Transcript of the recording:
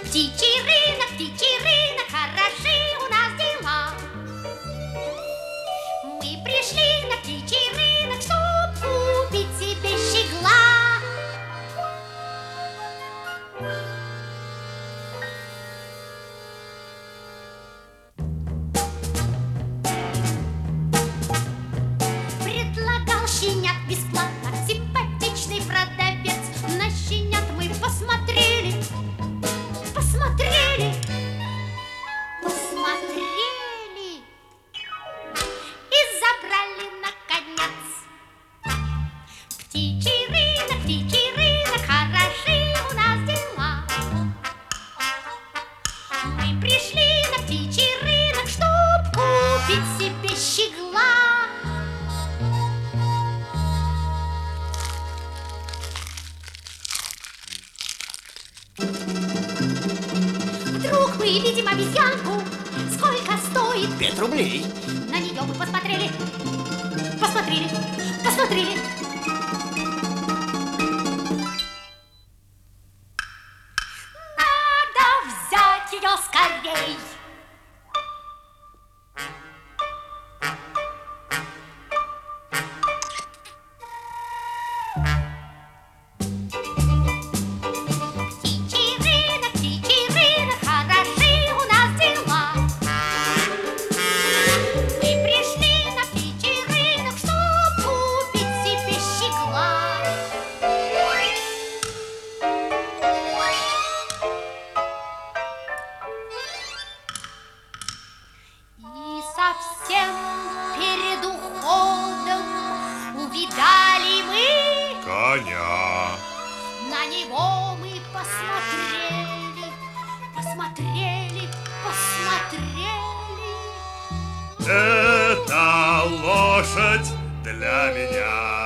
птичий рынок, хороши у нас дела. Мы пришли на птичий рынок, чтоб купить себе щегла. Предлагал щенят бесплатно симпатичный продавец. На щенят мы посмотрели, посмотрели, посмотрели и забрали наконец. Птичий рынок, хороши у нас дела. Мы пришли на птичий рынок, чтоб купить себе щегла. Вдруг мы видим обезьянку. Сколько стоит? 5 рублей. На нее мы посмотрели, посмотрели, посмотрели. Надо взять ее скорей. Птичий рынок, хороши у нас дела. Мы пришли на птичий рынок, чтоб купить себе щегла. И совсем перед уходом увидали мы Коня. на него мы посмотрели, посмотрели, посмотрели. Это лошадь для меня.